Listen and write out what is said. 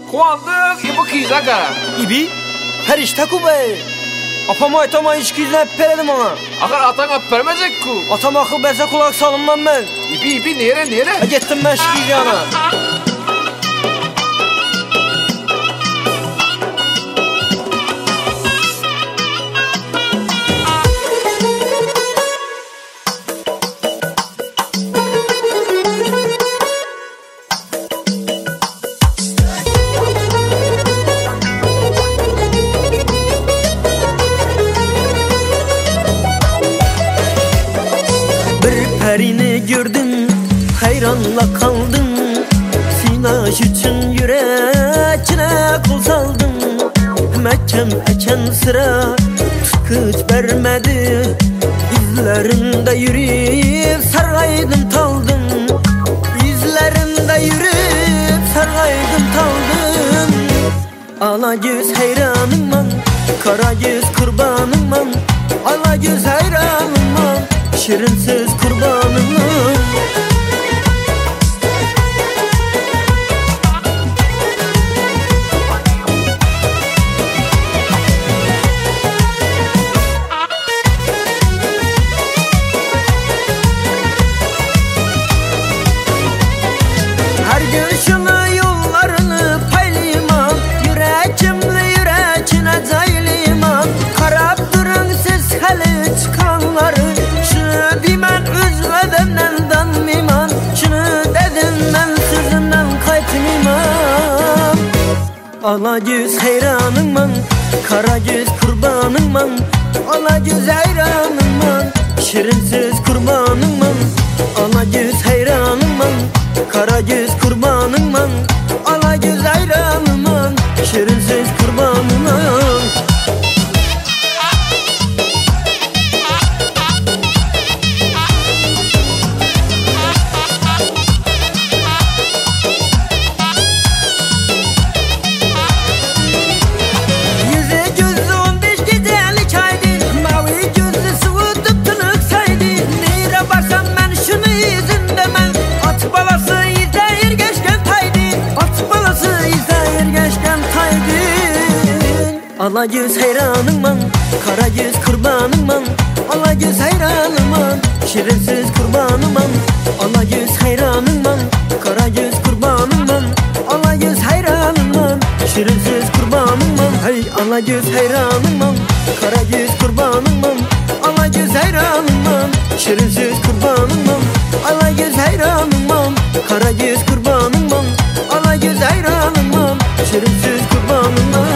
Kuandık ibi kıyzaka. İbi? Her işte ku be. Apama atama içkizle hep verelim ona. Akar atan ap vermeyecek ku. Atam akıl verse kulak salınmam ben. İbi nere? Gittim ben şikizana. Perini gördüm, hayranla kaldım. Sinaş için yüreğine kul saldım. Mekken eken sıra tıkıç vermedi. İzlerinde yürüyüp saraydım taldım. İzlerinde yürüyüp saraydım taldım. Ala göz hayranım man, kara göz kurbanım man. Ala göz hayranım man, şirinsiz kurbanım. Her gün şuna yollarını paylayman, yüreğine caylayman. Karab durun siz hali çıkanları. Şunu dimen üzmedimden danmayman. Şunu dedim ben sözümden kaytmayman. Ala göz hayranım man, kara göz kurbanım man. Ala göz hayranım man, şirinsiz kurbanım man. Ala göz hayranım man, kara göz kurbanım man. Ala göz hayranım man, şirinsiz kurbanım man. Ala göz hayranım man, kara göz kurbanım man. Ala göz hayranım man, şirinsiz kurbanım man. Ala göz hayranım man, kara göz kurbanım man. Ala göz hayranım man, şirinsiz kurbanım man. Hey ala göz hayranım man, kara göz kurbanım man. Ala göz hayranım man, şirinsiz kurbanım man. Ala göz hayranım man, kara göz kurbanım man. Ala göz hayranım man, şirinsiz kurbanım man.